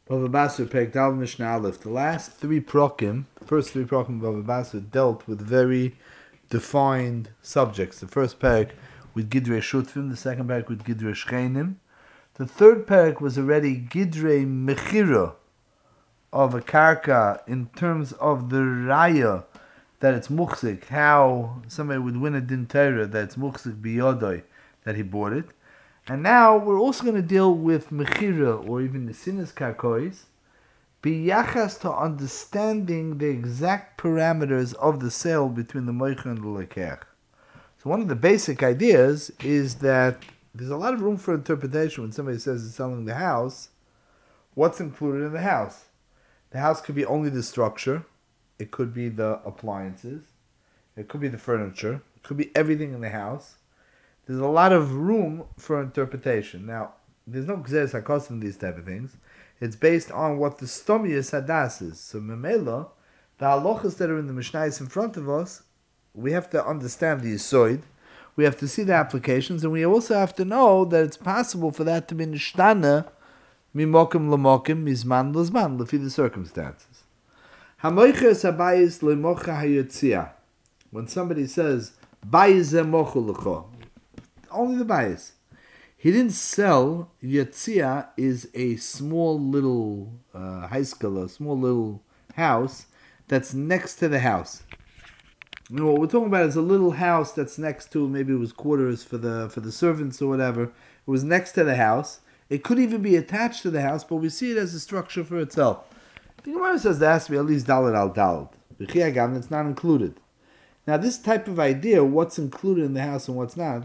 Bava Basra Perek Dal Mishnah Aleph. The last three prokim, the first three prokim of Bava Basra dealt with very defined subjects. The first perek with Gidrei Shutvim, the second perek with Gidrei Shchenim. The third perek was already Gidrei Mechira of a karka in terms of the raya that it's muchzik, how somebody would win a din Torah that it's muchzik biyodoi, that he bought it. And now we're also going to deal with mechira, or even the sinas karkois, biyachas to understanding the exact parameters of the sale between the moicher and the lekech. So one of the basic ideas is that there's a lot of room for interpretation when somebody says it's selling the house. What's included in the house? The house could be only the structure. It could be the appliances. It could be the furniture. It could be everything in the house. There's a lot of room for interpretation. Now, there's no gzeres hakos in these type of things. It's based on what the stomiyas hadas is. So, memela, the halachas that are in the mishnayos in front of us, we have to understand the yisoid. We have to see the applications, and we also have to know that it's possible for that to be nishtana mimokim lamokim, mizman lazman, lefi the circumstances. Hamoiches habayis lemocha hayotzia. When somebody says bayis mochu lecho, only the bayis. He didn't sell. Yotzia is a small little haiskala, a small little house that's next to the house. You know, what we're talking about is a little house that's next to, maybe it was quarters for the servants or whatever. It was next to the house. It could even be attached to the house, but we see it as a structure for itself. The Gemara says there has to be at least dalet al dalet. It's not included. Now, this type of idea, what's included in the house and what's not,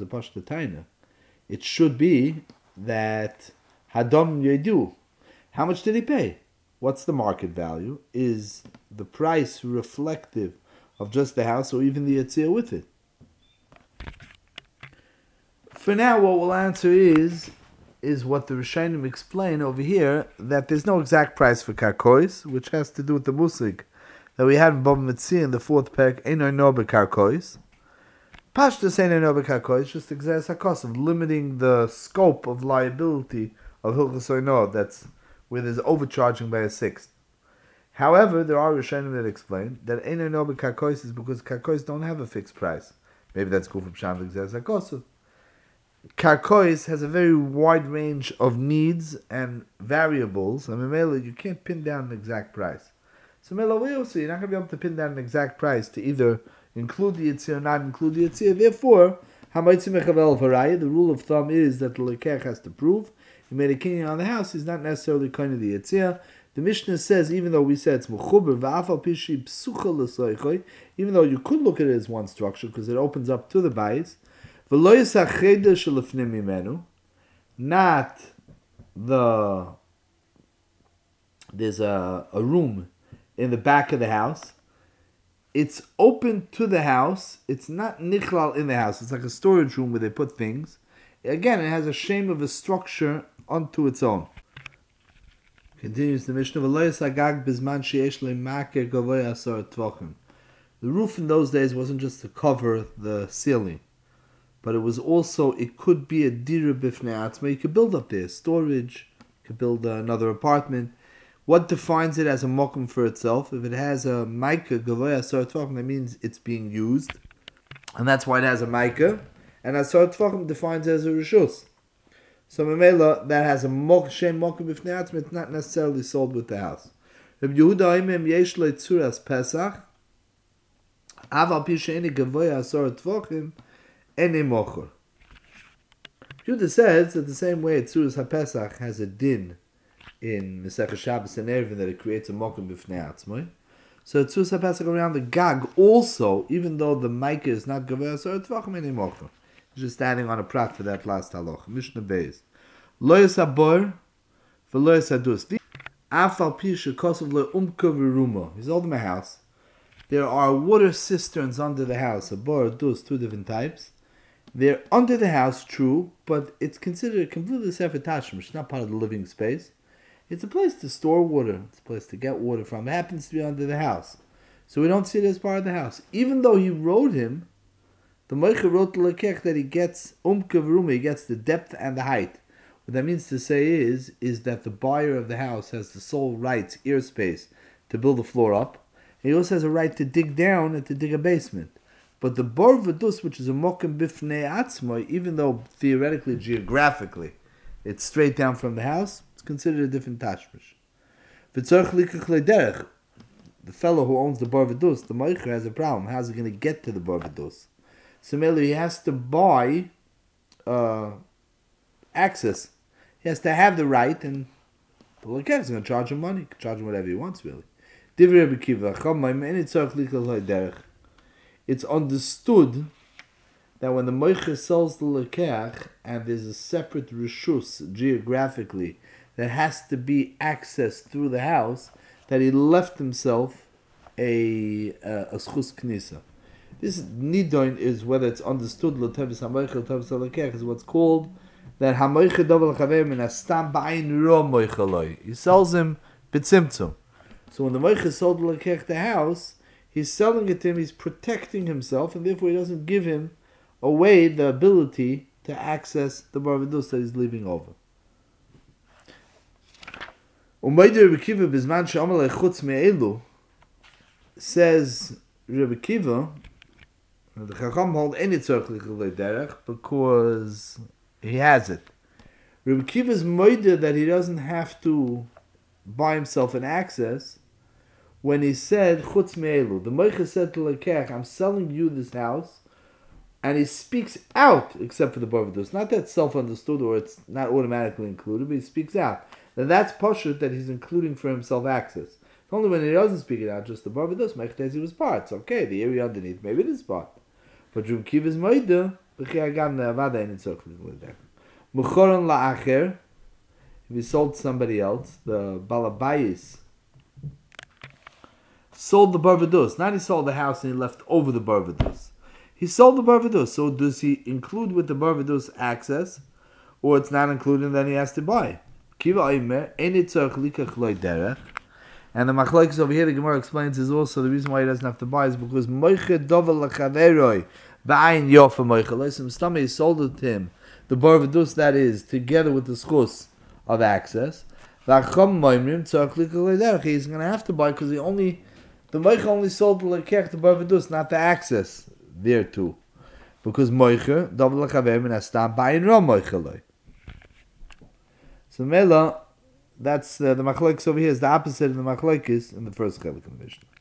it should be that hadam yedu. How much did he pay? What's the market value? Is the price reflective of just the house or even the yetzir with it? For now, what we'll answer is what the Rishonim explain over here, that there's no exact price for karkois, which has to do with the musig that we had in Bava Metzia in the fourth perek, Eino no bekarkois. Pashtus Eino no bekarkois, just exerts a cost of limiting the scope of liability of Hilchos Oino, that's where there's overcharging by a sixth. However, there are Rishonim that explain that Eino no bekarkois is because karkois don't have a fixed price. Maybe that's cool from Sham exerts a cost. Karkois has a very wide range of needs and variables, and Memela, you can't pin down an exact price. So Mela, we also, you're not going to be able to pin down an exact price to either include the Yitzir or not include the Yitzir. Therefore, the rule of thumb is that the Lekech has to prove he made a kinyan on the house, he's not necessarily kind of the Yitzir. The Mishnah says, even though we said it's Mechuber, V'afal Pishi Psucha L'Soichoi, even though you could look at it as one structure, because it opens up to the Bayis, V'lo Yisach Cheder Shelefnim Mimenu, not there's a room in the back of the house. It's open to the house. It's not nichlal in the house. It's like a storage room where they put things. Again, it has a shame of a structure unto its own. Continues the Mishnah. The roof in those days wasn't just to cover the ceiling, but it was also, it could be a dira bifnei atzma. You could build up there storage. You could build another apartment. What defines it as a mokum for itself? If it has a maika gavoya asar tvachim, that means it's being used, and that's why it has a maika. And asar tvachim defines it as a rishus. So memela, that has a shem mokum b'fnei atzma, it's not necessarily sold with the house. Rabbi Yehuda imem yesh lo tzuras pesach, aval pi she'eni gavoya asar tvachim, ene mochor. Yehuda says that the same way tzuras haPesach has a din in Masechah Shabbos and Erevin that it creates a mokum b'fnei atzmai. So Tzus HaPesach around the Gag also, even though the Maika is not Gaveh Asar Tvachim any mokum. Just adding on a prat for that last halach. Mishnah Beis. Lo yisabor v'lo yisadus. Afal pi shekosov lo umka v'ruma. He's holding a house. There are water cisterns under the house. A bor, dus, two different types. They're under the house, true, but it's considered a completely separate tashmish. It's not part of the living space. It's a place to store water. It's a place to get water from. It happens to be under the house. So we don't see it as part of the house. Even though he wrote him, the Moicha wrote the Lekech that he gets he gets the depth and the height. What that means to say is that the buyer of the house has the sole rights, airspace, to build the floor up. And he also has a right to dig down and to dig a basement. But the Bor Vadus, which is a Mokim Bifnei Atzmoi, even though theoretically, geographically, it's straight down from the house, it's considered a different tashmish. The fellow who owns the Bor Vadus, the Moicher, has a problem. How's he going to get to the Bor Vadus? Similarly, he has to buy access. He has to have the right, and the Lekech is going to charge him money. He can charge him whatever he wants, really. It's understood that when the Moicher sells the Lekech, and there's a separate Rishus, geographically, that has to be accessed through the house, that he left himself a Schus Knisa. This Nidon is whether it's understood L'Tevis HaMoicher, L'Tevis HaLekech, is what's called that HaMoicher Dovel L'Chaver Min Astam Ba'ayin Ro Moicher Loi. He sells him B'tzimtzum. So when the Moicher sold the Lekech the house, he's selling it to him, he's protecting himself, and therefore he doesn't give him away the ability to access the Bor Vadus that he's leaving over. Umaydir Rebbe Kiva Bizman She'amal Echutz Me'elu says Rebbe Kiva, the Chacham hold any tzorch l'chalei derech because he has it. Rebbe Kiva is moider that he doesn't have to buy himself an access when he said chutz me'elu. The Moicher said to Lekech, I'm selling you this house, and he speaks out except for the Bor Vadus. Not that it's self-understood or it's not automatically included, but he speaks out. Then that's pashut that he's including for himself access. It's only when he doesn't speak it out, just the Bor Vadus, Mechdezi was part. It's okay, the area underneath, maybe it is part. But Rebbe Kiva is moida, Muchoron la'acher, if he sold somebody else, the Balabayis sold the Bor Vadus. Not he sold the house and he left over the Bor Vadus. He sold the Bor Vadus. So does he include with the Bor Vadus access, or it's not included and then he has to buy? Kiva Oimer, Ein Tzorch Likach Loi Derech. And the machlokes over here, the Gemara explains, is also the reason why he doesn't have to buy is because Moicher Dovel L'Chaveroi Ba'ayin Yofa Moicher. Listen, Stama, he sold it to him, the Bor Vadus that is, together with the schus of access. V'achom Moimrim Tzorch Likach Loi Derech. He's going to have to buy because the Moicher only sold the Lekech, the Bor Vadus, not the access there too. Because Moicher Dovel L'Chaver Min Astam Ba'ayin Ro Moicher Loi. So Mela, that's the machlokes over here is the opposite of the machlokes in the first chelik of the Mishnah.